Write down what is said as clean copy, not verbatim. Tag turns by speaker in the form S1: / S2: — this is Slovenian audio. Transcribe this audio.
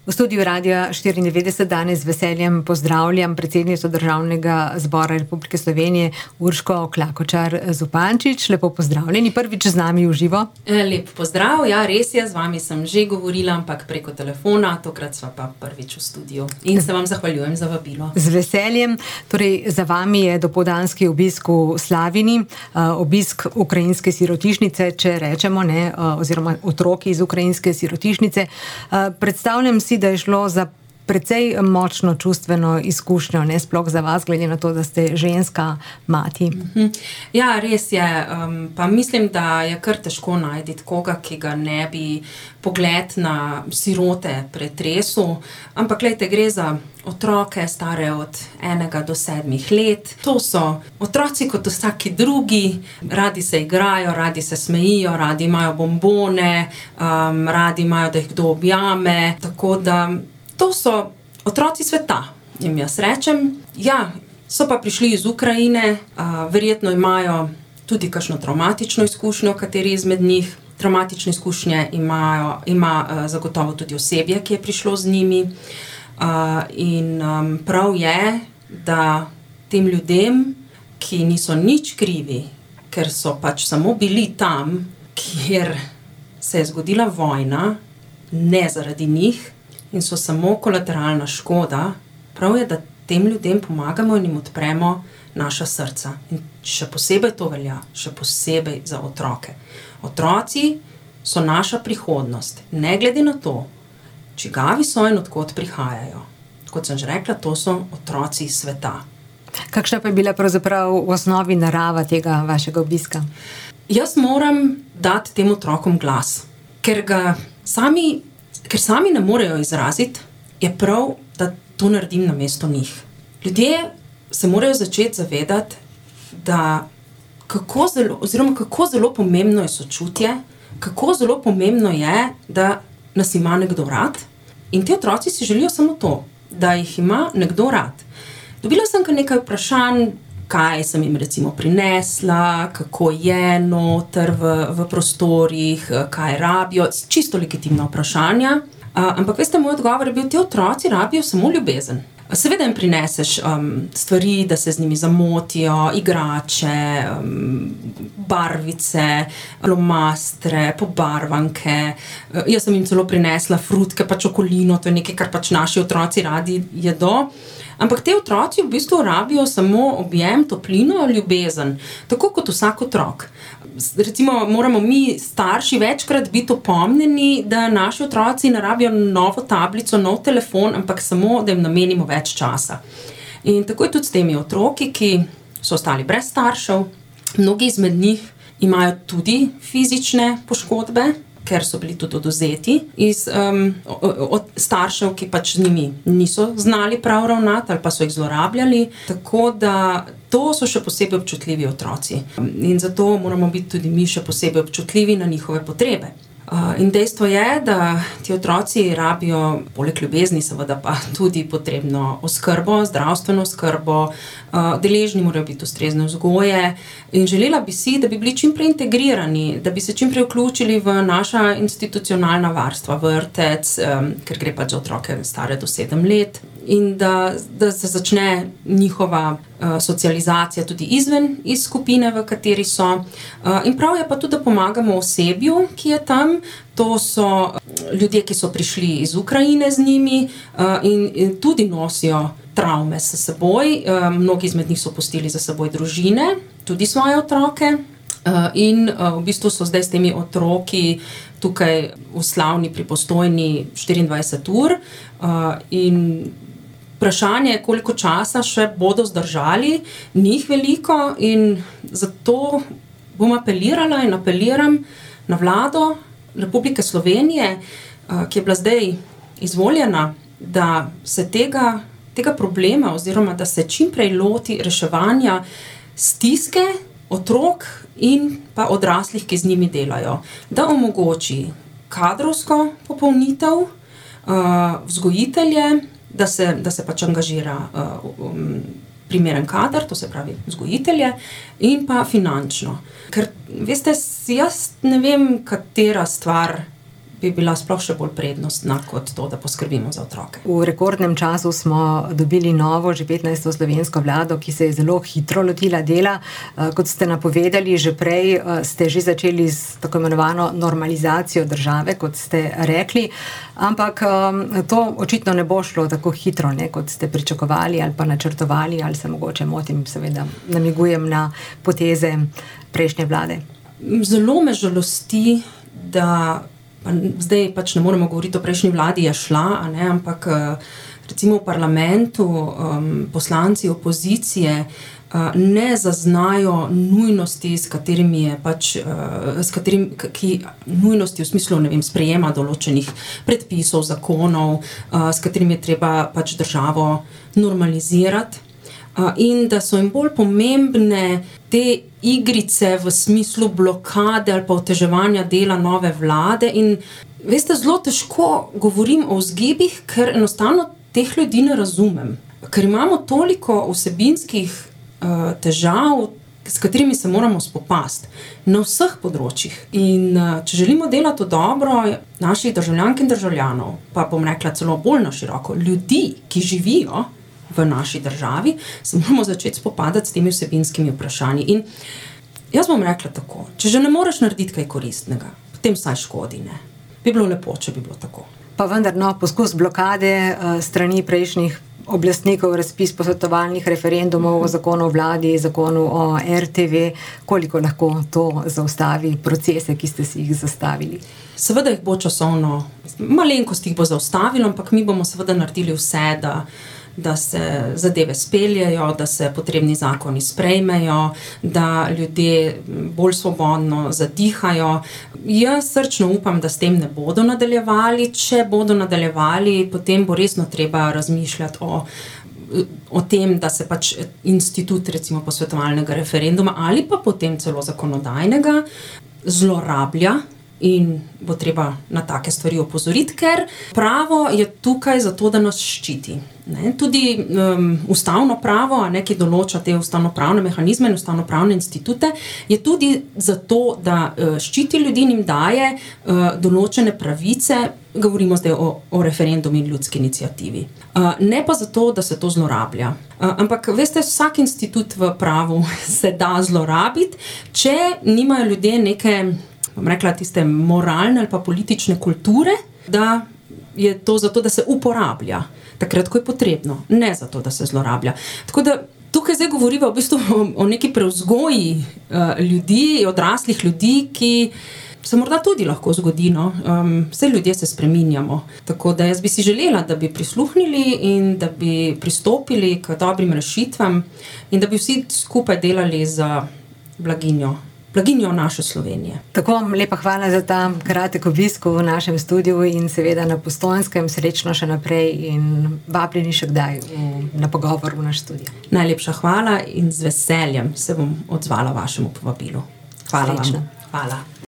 S1: V studiu Radia 94 danes z veseljem pozdravljam predsednico Državnega zbora Republike Slovenije Urško Klakočar Zupančič. Lepo pozdravljeni, prvič z nami v živo.
S2: Lep pozdrav, ja, res je, z vami sem že govorila, ampak preko telefona, tokrat sva pa prvič v studiu in se vam zahvaljujem za vabilo.
S1: Z veseljem, torej za vami je dopoldanski obisk v Slavini, obisk ukrajinske sirotišnice, če rečemo, ne, oziroma otroki iz ukrajinske sirotišnice. Predstavljam si, da je šlo za precej močno čustveno izkušnjo, ne sploh za vas, glede na to, da ste ženska mati.
S2: Ja, res je. Pa mislim, da je kar težko najti koga, ki ga ne bi pogled na sirote pretresel. Ampak glejte, gre za otroke stare od 1 do 7 let. To so otroci kot vsaki drugi, radi se igrajo, radi se smejijo, radi imajo bombone, radi imajo, da jih kdo objame, tako da to so otroci sveta, jim jaz rečem. Ja, so pa prišli iz Ukrajine, verjetno imajo tudi kakšno travmatično izkušnjo, kateri izmed njih. Travmatične izkušnje ima zagotovo tudi osebje, ki je prišlo z njimi. In prav je, da tem ljudem, ki niso nič krivi, ker so pač samo bili tam, kjer se je zgodila vojna, ne zaradi njih, in so samo kolateralna škoda, prav je, da tem ljudem pomagamo in jim odpremo naša srca. In še posebej to velja, še posebej za otroke. Otroci so naša prihodnost, ne glede na to, čigavi so in odkot prihajajo. Kot sem že rekla, to so otroci sveta.
S1: Kakšna pa je bila pravzaprav v osnovi narava tega vašega obiska?
S2: Jaz moram dati tem otrokom glas, ker sami ne morejo izraziti, je prav, da to naredim namesto njih. Ljudje se morajo začeti zavedati, da kako zelo pomembno je sočutje, kako zelo pomembno je, da nas ima nekdo rad. In ti otroci si želijo samo to, da jih ima nekdo rad. Dobila sem kar nekaj vprašanj, kaj sem jim recimo prinesla, kako je noter v prostorih, kaj rabijo, čisto legitimna vprašanja. Ampak veste, moj odgovor je bil, ti otroci rabijo samo ljubezen. Seveda jim prineseš stvari, da se z njimi zamotijo, igrače, barvice, flomastre, pobarvanke. Jaz sem jim celo prinesla frutke, pa čokolino, to je nekaj, kar pač naši otroci radi jedo. Ampak te otroci v bistvu rabijo samo objem, toplino, ljubezen, tako kot vsak otrok. Recimo, moramo mi starši večkrat biti opomnjeni, da naši otroci ne rabijo novo tablico, nov telefon, ampak samo, da jim namenimo več časa. In tako je tudi s temi otroki, ki so ostali brez staršev. Mnogi izmed njih imajo tudi fizične poškodbe, ker so bili tudi odvzeti od staršev, ki pač z njimi niso znali prav ravnati ali pa so jih zlorabljali. Tako da to so še posebej občutljivi otroci. In zato moramo biti tudi mi še posebej občutljivi na njihove potrebe. In dejstvo je, da ti otroci rabijo, poleg ljubezni seveda pa tudi potrebno oskrbo, zdravstveno oskrbo, deležni morajo biti ustrezne vzgoje in želela bi si, da bi bili čim prej integrirani, da bi se čim prej vključili v naša institucionalna varstva, vrtec, ker gre pač za otroke stare do 7 let in da se začne njihova socializacija tudi iz skupine, v kateri so. In prav je pa tudi, da pomagamo osebju, ki je tam. To so ljudje, ki so prišli iz Ukrajine z njimi in tudi nosijo travme s seboj. Mnogi izmed njih so pustili za seboj družine, tudi svoje otroke. In v bistvu so zdaj s temi otroki tukaj v Slavni pri Postojni 24 ur in vprašanje je, koliko časa še bodo zdržali, njih veliko in zato bom apelirala in apeliram na vlado Republike Slovenije, ki je bila zdaj izvoljena, da se tega problema oziroma da se čim prej loti reševanja stiske otrok in pa odraslih, ki z njimi delajo. Da omogoči kadrovsko popolnitev, vzgojitelje, da se pač angažira primeren kader, to se pravi vzgojitelje, in pa finančno. Ker, veste, jaz ne vem, katera stvar bi bila sploh še bolj prednostna kot to, da poskrbimo za otroke.
S1: V rekordnem času smo dobili novo, že 15. slovensko vlado, ki se je zelo hitro lotila dela. Kot ste napovedali, že prej ste že začeli s tako imenovano normalizacijo države, kot ste rekli, ampak to očitno ne bo šlo tako hitro, ne, kot ste pričakovali ali pa načrtovali, ali se mogoče motim, seveda namigujem na poteze prejšnje vlade.
S2: Zelo me žalosti, da zdaj pač ne moremo govoriti o prejšnji vladi, je šla, ampak recimo v parlamentu poslanci opozicije ne zaznajo nujnosti, nujnosti v smislu, sprejema določenih predpisov, zakonov, s katerimi je treba pač državo normalizirati. In da so jim bolj pomembne te igrice v smislu blokade ali pa oteževanja dela nove vlade. In veste, zelo težko govorim o vzgibih, ker enostavno teh ljudi ne razumem. Ker imamo toliko vsebinskih težav, s katerimi se moramo spopasti na vseh področjih. In če želimo delati dobro naših državljank in državljanov, pa bom rekla celo bolj na široko, ljudi, ki živijo v naši državi, se moramo začeti spopadati s temi vsebinskimi vprašanji. In jaz bom rekla tako, če že ne moreš narediti kaj koristnega, potem saj škodi, ne. Bi bilo lepo, če bi bilo tako.
S1: Pa vendar, poskus blokade strani prejšnjih oblastnikov, razpis posvetovalnih referendumov o zakonu o vladi, zakonu o RTV, koliko lahko to zaustavi procese, ki ste si jih zastavili?
S2: Seveda jih bo časovno, malenkost jih bo zaustavilo, ampak mi bomo seveda naredili vse, da se zadeve speljejo, da se potrebni zakoni sprejmejo, da ljudje bolj svobodno zadihajo. Jaz srčno upam, da s tem ne bodo nadaljevali. Če bodo nadaljevali, potem bo resno treba razmišljati o tem, da se pač institut recimo posvetovalnega referenduma ali pa potem celo zakonodajnega zlorablja. In bo treba na take stvari opozoriti, ker pravo je tukaj zato, da nas ščiti. Tudi ustavno pravo, ki določa te ustavnopravne mehanizme in ustavnopravne institute, je tudi zato, da ščiti ljudi in jim daje določene pravice, govorimo zdaj o referendumu in ljudski iniciativi. Ne pa zato, da se to zlorablja. Ampak, veste, vsak institut v pravu se da zlorabiti, če nimajo ljudje neke, bom rekla, tiste moralne ali pa politične kulture, da je to zato, da se uporablja takrat, ko je potrebno, ne zato, da se zlorablja. Tako da tukaj zdaj govoriva v bistvu o neki prevzgoji ljudi, odraslih ljudi, ki se morda tudi lahko zgodi, vse ljudje se spreminjamo. Tako da jaz bi si želela, da bi prisluhnili in da bi pristopili k dobrim rešitvam in da bi vsi skupaj delali za blaginjo naše Slovenije.
S1: Tako, lepa hvala za ta kratek obisk v našem studiu in seveda na Postojnskem. Srečno še naprej in vabljeni še kdaj na pogovor v naš studio.
S2: Najlepša hvala in z veseljem se bom odzvala vašemu povabilu. Hvala vam.
S1: Srečno.
S2: Hvala.